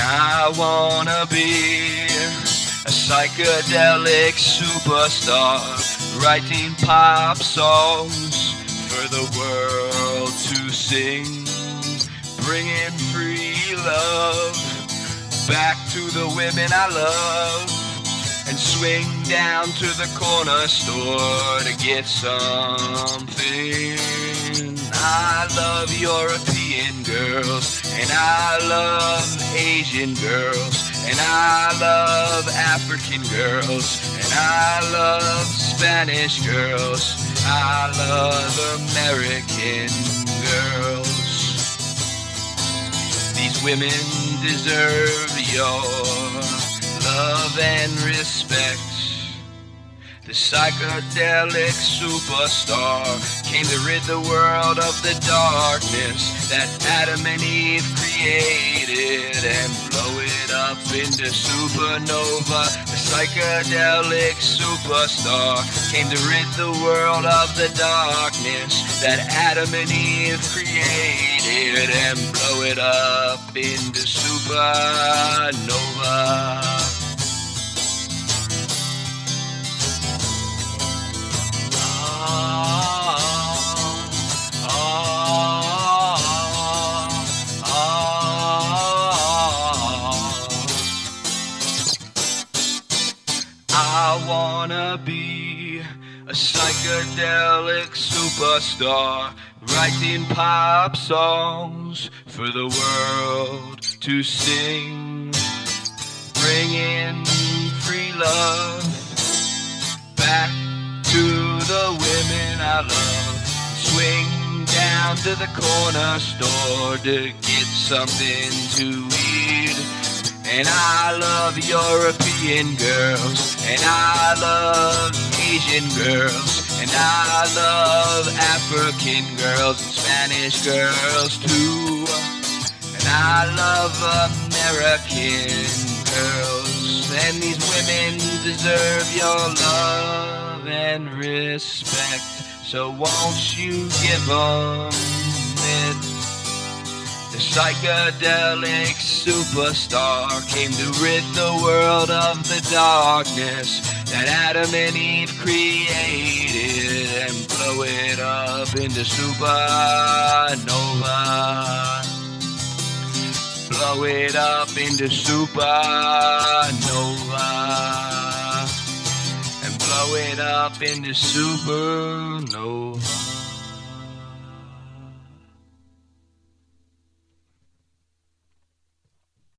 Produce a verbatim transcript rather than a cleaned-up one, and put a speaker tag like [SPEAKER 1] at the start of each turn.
[SPEAKER 1] I wanna be a psychedelic superstar, writing pop songs for the world to sing, bringing free love back to the women I love, and swing down to the corner store to get something. I love European girls, and I love Asian girls, and I love African girls, and I love Spanish girls. I love American girls. These women deserve your love and respect. The psychedelic superstar came to rid the world of the darkness that Adam and Eve created and blow it up into supernova. The psychedelic superstar came to rid the world of the darkness that Adam and Eve created and blow it up into supernova. I wanna be a psychedelic superstar, writing pop songs for the world to sing, bringing free love back to the women I love. Swing down to the corner store to get something to eat. And I love European girls, and I love Asian girls, and I love African girls and Spanish girls too. And I love American girls, and these women deserve your love and respect. So won't you give them it? The psychedelic superstar came to rid the world of the darkness that Adam and Eve created and blow it up into supernova. Blow it up into supernova. And blow it up into supernova.